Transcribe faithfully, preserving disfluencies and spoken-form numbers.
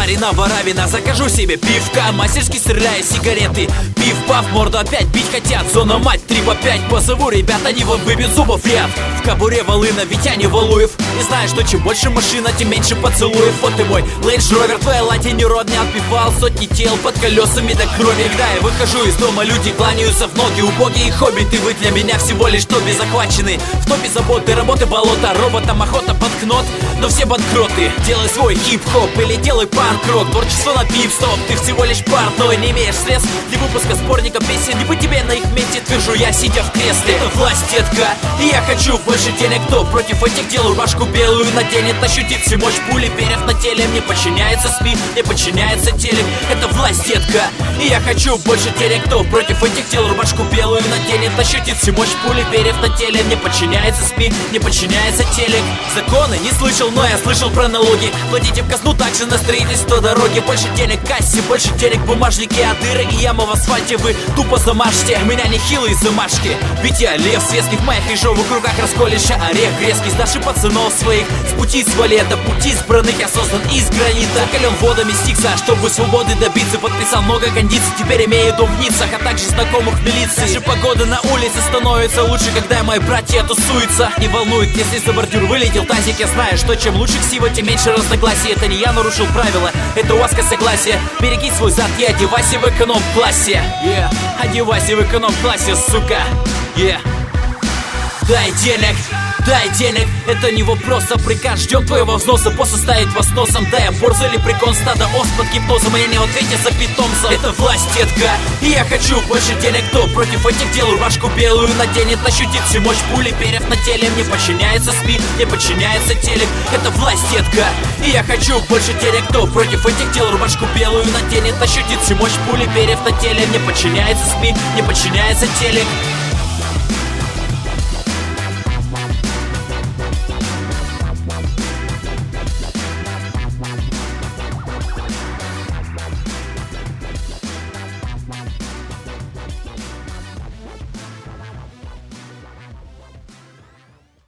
Марина Воравина. Закажу себе пивка, мастерски стреляя сигареты. Пив-пав, морду опять бить хотят. Зона мать, три по пять, позову ребят, они вот выбьют зубов ряд. В кобуре волына, Витя не Валуев. И знаешь, что чем больше машина, тем меньше поцелуев. Вот ты мой Range Rover, твоя лати не отбивал сотни тел под колесами до крови. Когда я выхожу из дома, люди кланяются в ноги. Убогие хоббиты, вы для меня всего лишь тоби захвачены. В топе заботы, работы, болота, роботам охота под кнот. Но все банкроты, делай свой хип-хоп или делай панк-рок. Творчество на пип-стоп, ты всего лишь портной. Не имеешь средств для выпуска сборника песен. Не быть тебе на их месте, твержу я, сидя в кресле. Это власть, детка, и я хочу больше денег. Кто против этих дел рубашку белую наденет, ощутит всю мощь пули, перьев на теле. Мне подчиняется СМИ, мне подчиняется телек. Это власть, детка, и я хочу больше денег. Кто против этих дел рубашку белую наденет, ощутит всю мощь пули, перьев на теле. Мне подчиняется СМИ, мне подчиняется телек. Законы не слышал, но я слышал про налоги. Платите в казну также на строительство дороги. Больше денег в кассе, больше денег в бумажнике. А дыры и ямы в асфальте вы тупо замажьте. У меня нехилые замашки, ведь я лев светский. В моих ежовых руках расколешь орех резкий. Сдашь и пацанов своих с пути свали. Это пути избранных, я создан из гранита. Закален водами стикса, чтобы свободы добиться. Подписал много кондиций, теперь имею дом в Ниццах, а также знакомых в милиции. Даже погода на улице становится лучше, когда мои братья тусуются. Не волнует, если за бордюр вылетел тазик. Я знаю, что чем лучше ксива, тем меньше разногласий. Это не я нарушил правила, это у вас согласие. Береги свой зад и одевайся в эконом-классе. Yeah. Одевайся в эконом-классе, сука. Yeah. Дай денег, дай денег, это не вопрос, а приказ. Ждем твоего взноса, после ставить вас носом. Дай борза или прикон, стада ос под гипнозом. И не ответьте за питомцев. Это власть, детка, и я хочу больше денег. Кто против этих дел рубашку белую наденет, ощутит всю мощь пули, перьев на теле. Мне подчиняется СМИ, мне подчиняется телек. Это власть, детка, и я хочу больше денег. Кто против этих дел рубашку белую наденет, ощутит всю мощь пули, перьев на теле. Мне подчиняется СМИ, мне подчиняется телек.